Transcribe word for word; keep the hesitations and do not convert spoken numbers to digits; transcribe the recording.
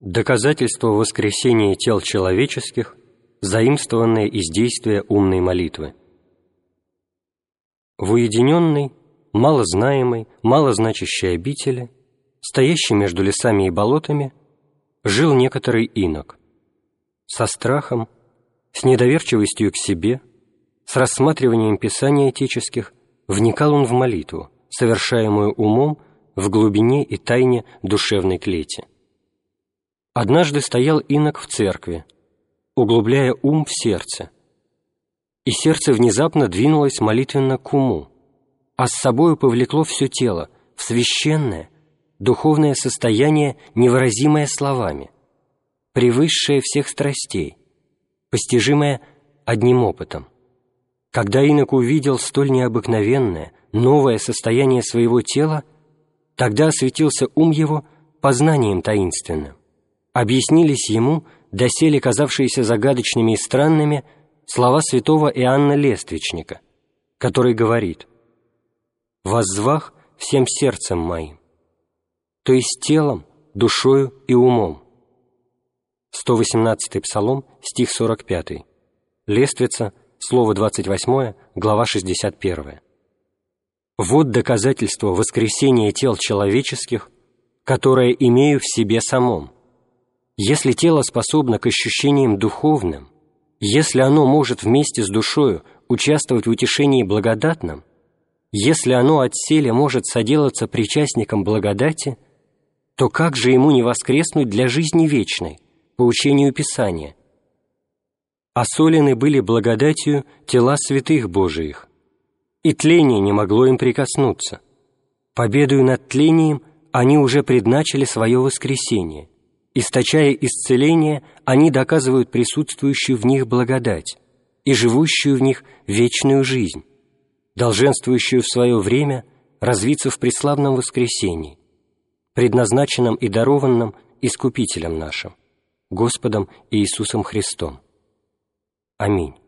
Доказательство воскресения тел человеческих, заимствованное из действия умной молитвы. В уединенной, малознаемой, малозначащей обители, стоящей между лесами и болотами, жил некоторый инок. Со страхом, с недоверчивостью к себе, с рассматриванием писаний отеческих вникал он в молитву, совершаемую умом в глубине и тайне душевной клети. Однажды стоял инок в церкви, углубляя ум в сердце, и сердце внезапно двинулось молитвенно к уму, а с собою повлекло все тело в священное, духовное состояние, невыразимое словами, превысшее всех страстей, постижимое одним опытом. Когда инок увидел столь необыкновенное, новое состояние своего тела, тогда осветился ум его познанием таинственным. Объяснились ему, доселе казавшиеся загадочными и странными, слова святого Иоанна Лествичника, который говорит: «Воззвах всем сердцем моим», то есть телом, душою и умом. сто восемнадцатый Псалом, стих сорок пятый. Лествица, слово двадцать восьмое, глава шестьдесят первая. Вот доказательство воскресения тел человеческих, которое имею в себе самом. Если тело способно к ощущениям духовным, если оно может вместе с душою участвовать в утешении благодатном, если оно отселе может соделаться причастником благодати, то как же ему не воскреснуть для жизни вечной, по учению Писания? Осолены были благодатью тела святых Божиих, и тление не могло им прикоснуться. Победою над тлением они уже предначили свое воскресение. Источая исцеление, они доказывают присутствующую в них благодать и живущую в них вечную жизнь, долженствующую в свое время развиться в преславном воскресении, предназначенном и дарованном Искупителем нашим, Господом Иисусом Христом. Аминь.